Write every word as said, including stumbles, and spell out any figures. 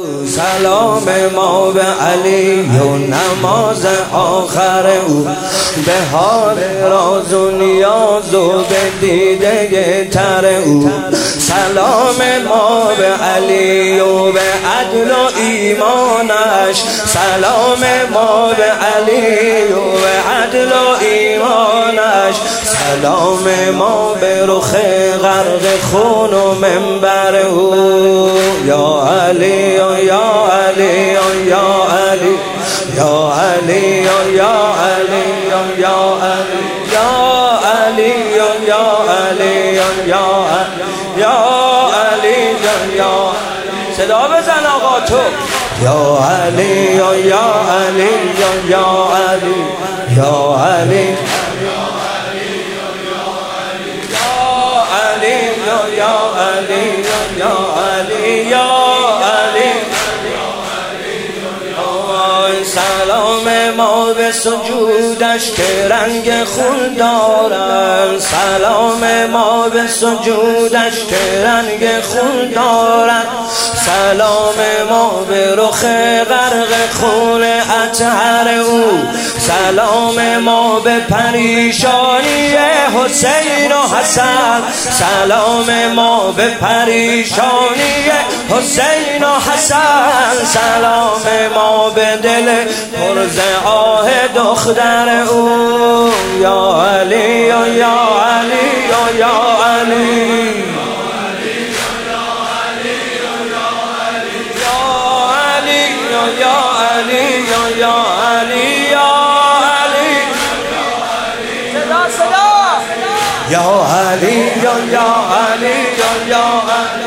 سلام ما به علی و نماز آخر او، به حال راز و نیاز و به دیده تر او. سلام ما به علی و به عدل و ایمانش، سلام ما به علی و به عدل و ایمانش، سلام ما به رخ غرق خون و منبر او. یا علی یا علی یا علی یا علی یا علی یا علی یا علی یا علی یا علی یا صدا بزن آقا تو. یا علی یا علی یا علی یا علی یا علی یا علی یا علی. سلام ما به سجودش که رنگ خون دارد، سلام ما به سجودش که رنگ خون دارد، سلام ما به رخ غرق خون اطهر او، سلام ما به پریشانی حسین و حسن، سلام ما به پریشانی حسین و حسن، سلام ما به دل پرز آه دختر او. یا علی یا علی یا علی یا علی یا علی یا علی یا علی